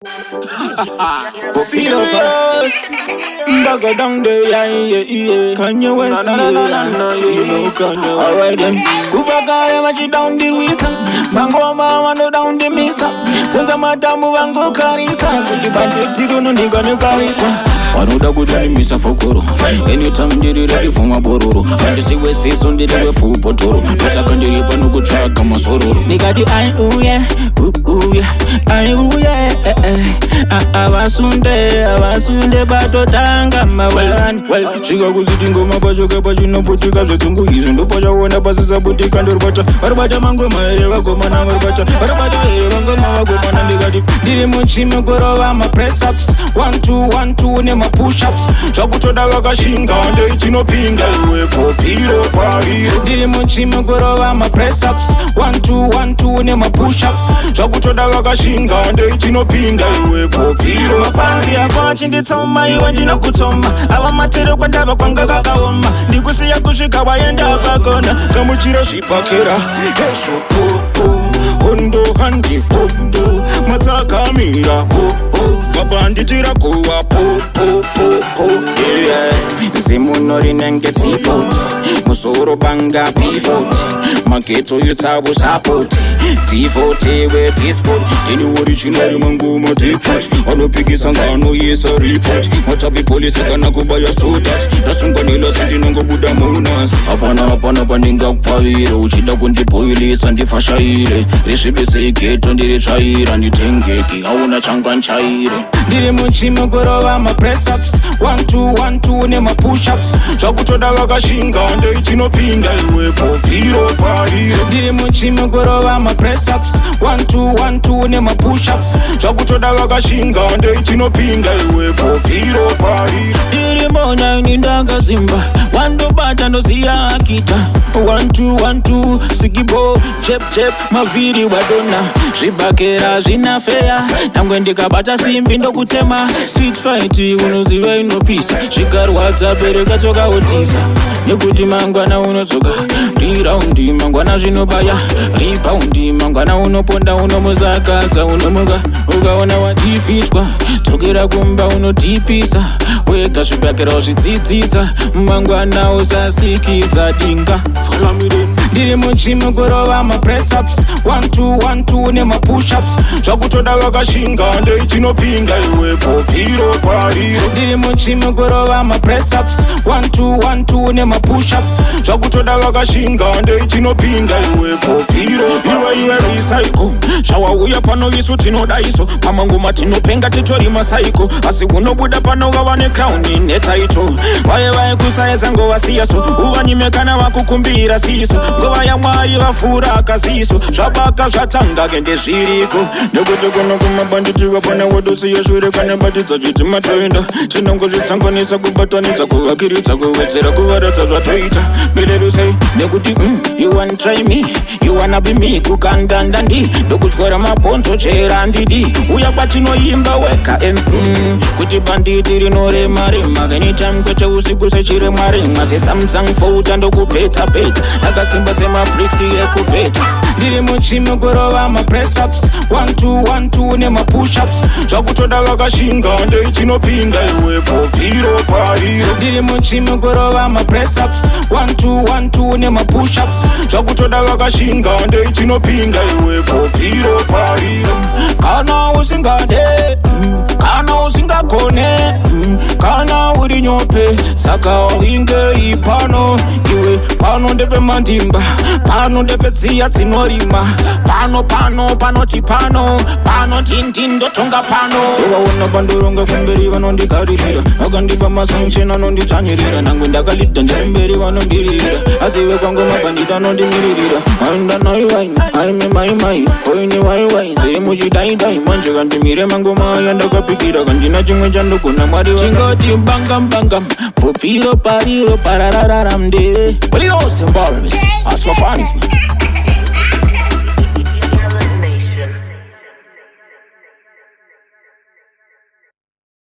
Serious. Baga down there, yeah. Kanye West, you know Kanye. Alright then. Kuvaga machi down the wisa. Bango mama no down the misa. Senta matamu bango karisa. Kutibande tiro no niga no karisa. Wanuda kudani misa fokoro. Anytime diri ready for my bororo. And the say we say son diri we full potoro. Tosa kandiri panu kuchaka masororo. Niga di ay ooh yeah, ay ooh yeah. Abasunde batotanga mawani. Well, shika kuzitingo mapachoke pachino putika zvetungu izvi ndopachaona pasisa butika ndoribata mango maere vagomana varibata here vangoma vagomana ndikati ndiri muchimi kurova mapress ups 1-2 nemapush-ups zvakutoda vakashinga ndoitinopinda iwe profiro pariro ndiri muchimi kurova mapress ups 1-2 nemapush-ups zvakutoda vakashinga ndoitinopinda iwe profiro mafanzi yako achinditsoma iwe ndinokutoma ava matero kwandava kwanga kakaoma ndikusiya kusvika waenda pakona kamuchira zvipakera eshopopo hondo handi hondo matsakamira vabanditira kuva popopopo zimuno rinenge tipoti musoro banga pivoti mageto yutsavu sapoti tifoti we disport tiniwori chinari mangoma tipoti anopikisa nganoyesa report matapi polisi kana kubaya stotat ndasungwanila sindinongobuda munas hapana pandingakupfavire uchida kundiboilisa ndifashaire risvibise igeto ndiritsvaira nditengeki hauna changwanchaire ndiri muchimi kurova mapress ups 1-2 nemapush-ups zvakutoda vakashinga ndoitinopinda iwe profiro pariro ndiri muchimi kurova mapress ups 1-2 nemapush-ups zvakutoda vakashinga ndoitinopinda iwe profiro pariro ndiri mona inindangazimba wandobata ndoziya akita 1-2 sikibo chep mavhiri wadona zvibhakera zvinafeya nangwe ndikabata simbi ndokutema street fight unoziva inopisa zvikarwadza bereka tsoka wotiza nekuti mangwana unotsoka riraundi mangwana zvinobaya ribaundi mangwana unoponda unomuzakadza unomuka ukaona watifitwa dzokera kumba unotipisa wega zvibhakera uzvidzidzisa mangwana usasikisa dinga ndiri muchimi kurova mapress ups 1-2 nemapush-ups zvakutoda vakashinga ndoitinopinda iwe profiro pariro ndiri muchimi kurova mapress ups 1-2 nemapush-ups zvakutoda vakashinga ndoitinopinda iwe profiro iwe recycle zvawauya pano isu tinodaiso pamangoma tinopenga titori masaiko asi unobuda pano vava necrown netaito vaye kusaisa ngovasiyaso uvanyimekana vakukumbira siso ngova yamwari vafura akaziso zvabaka zvatanga kende zviriko nekuti kuno kumabanditi vapana wadosiya shure kana batidza chiti matoenda chinongozvitsanganisa kubatanidza kuvakiridza kuwedzera kuvaradza zvatoita belerusei nekuti you wanna try me you wanna be me kukandandandi ndokutyora mabhonzo chera ndidi uya kwatinoimba weka MC kuti banditi rinorema anytime kwete usiku sechiremwaremwa sesamsung fouta ndokupeta akasimba semabriksi ekupeta ndiri muchimi kurova mapress ups 1-2 nemapush-ups zvakutoda vakashinga ndoitinopinda iwe profiro pariro ndiri muchimi kurova mapress ups 1-2 nemapush-ups zvakutoda vakashinga ndoitinopinda iwe profiro pariro kana usingade kana usingakone kana uri nyope saka inge ipano iwe pano ndepe mandimba pano ndepe tsiya dzinorima panoti pano tindotonga pano iwaona pandoronga kumberi vanondikaririra vakandipa masanchena nondidzvanyirira nangwe ndakalidha ndiri mberi vanondirira asive kwangu mabandita nondimiririra aenda naiwaini aime maimai koine waiwai semuchidaidai manje kandimire mangoma yandakapikira kandina chimwe chandogona mwari chingoti mbangam pfupfiro pariro parararamde but it all symbols as for fun